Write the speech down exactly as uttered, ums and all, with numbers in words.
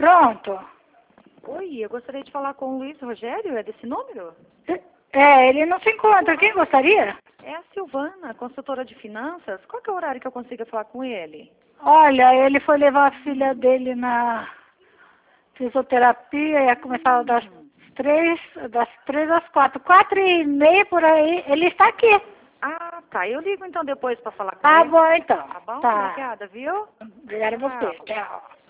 Pronto. Oi, eu gostaria de falar com o Luiz Rogério, é desse número? É, ele não se encontra. Quem gostaria? É a Silvana, consultora de finanças. Qual que é o horário que eu consiga falar com ele? Olha, ele foi levar a filha dele na fisioterapia, ia começar das três, das três às quatro. Quatro e meia por aí, ele está aqui. Ah, tá. Eu ligo então depois para falar com Tá ele. bom, então. Tá bom? Tá. Obrigada, viu? Obrigada a você. Tchau. Tchau.